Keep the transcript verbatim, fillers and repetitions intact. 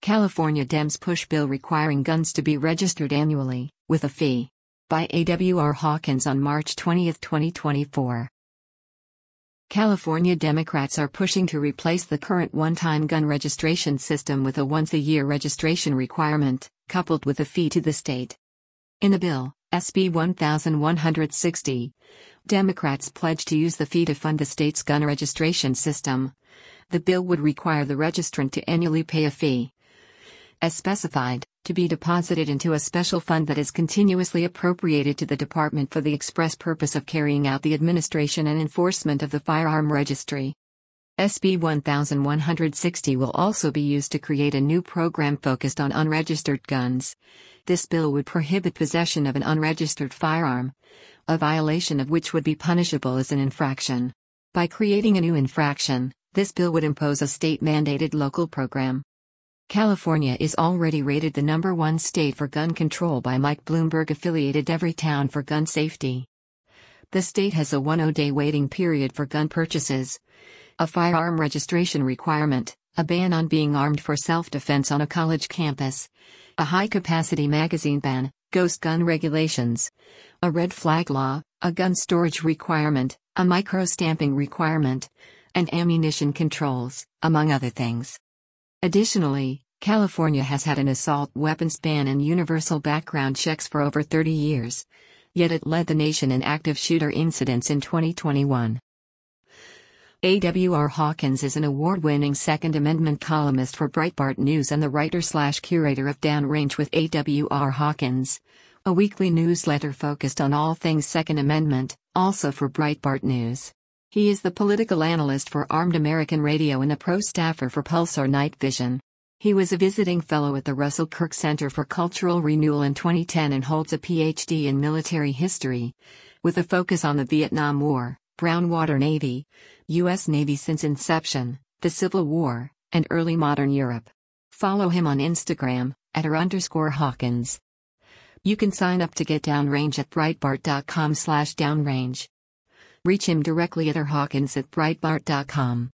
California Dems push bill requiring guns to be registered annually, with a fee. By A W R Hawkins on March twentieth, twenty twenty-four. California Democrats are pushing to replace the current one-time gun registration system with a once-a-year registration requirement, coupled with a fee to the state. In a bill, S B one one sixty, Democrats pledge to use the fee to fund the state's gun registration system. The bill would require the registrant to annually pay a fee, as specified, to be deposited into a special fund that is continuously appropriated to the department for the express purpose of carrying out the administration and enforcement of the firearm registry. S B one one sixty will also be used to create a new program focused on unregistered guns. This bill would prohibit possession of an unregistered firearm, a violation of which would be punishable as an infraction. By creating a new infraction, this bill would impose a state-mandated local program. California is already rated the number one state for gun control by Mike Bloomberg-affiliated Everytown for Gun Safety. The state has a ten-day waiting period for gun purchases, a firearm registration requirement, a ban on being armed for self-defense on a college campus, a high-capacity magazine ban, ghost gun regulations, a red flag law, a gun storage requirement, a micro-stamping requirement, and ammunition controls, among other things. Additionally, California has had an assault weapons ban and universal background checks for over thirty years, yet it led the nation in active shooter incidents in twenty twenty-one. A W R Hawkins is an award-winning Second Amendment columnist for Breitbart News and the writer-slash-curator of Downrange with A W R Hawkins, a weekly newsletter focused on all things Second Amendment, also for Breitbart News. He is the political analyst for Armed American Radio and a pro staffer for Pulsar Night Vision. He was a visiting fellow at the Russell Kirk Center for Cultural Renewal in twenty ten and holds a P H D in military history, with a focus on the Vietnam War, Brown Water Navy, U S Navy since inception, the Civil War, and early modern Europe. Follow him on Instagram, at her underscore Hawkins. You can sign up to get Downrange at breitbart.com slash downrange. Reach him directly at her Hawkins at breitbart dot com.